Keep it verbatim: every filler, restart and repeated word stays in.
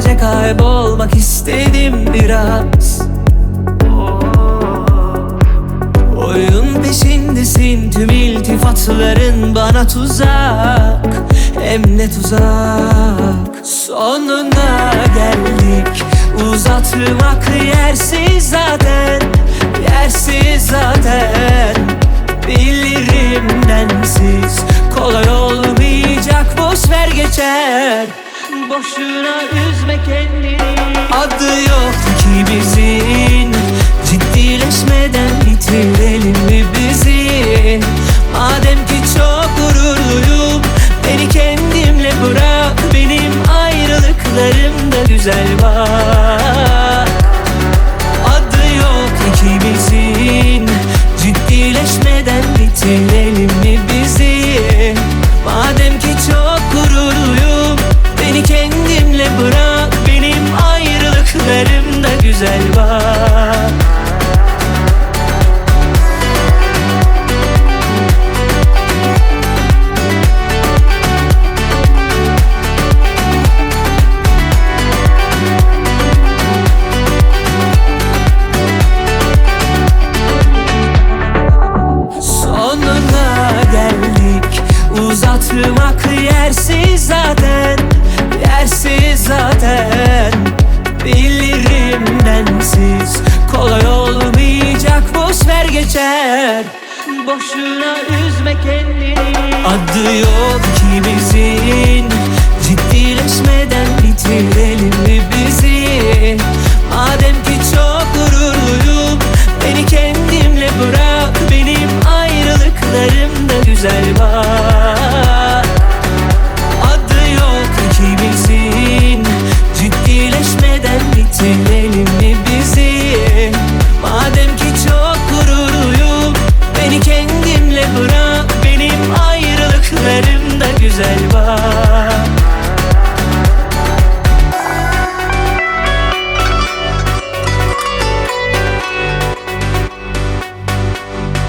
gece kaybolmak istedim biraz. Oyun peşindesin, tüm iltifatların bana tuzak, hem ne tuzak. Sonuna geldik, uzatmak yersiz zaten, yersiz zaten. Bilirim densiz kolay olmayacak, boş ver geçer. Boşuna üzme kendini. Adı yok ikimizin, ciddileşmeden bitirelim mi bizi? Madem ki çok gururluyum, beni kendimle bırak. Benim ayrılıklarımda güzel bak. Adı yok ikimizin, ciddileşmeden bitirelim mi bizi? Madem ki çok gururluyum, beni kendimle bırak. Benim ayrılıklarımda güzel bak. Uzatmak yersiz zaten, yersiz zaten. Bilirim densiz kolay olmayacak, boş ver geçer. Boşuna üzme kendini. Adı yok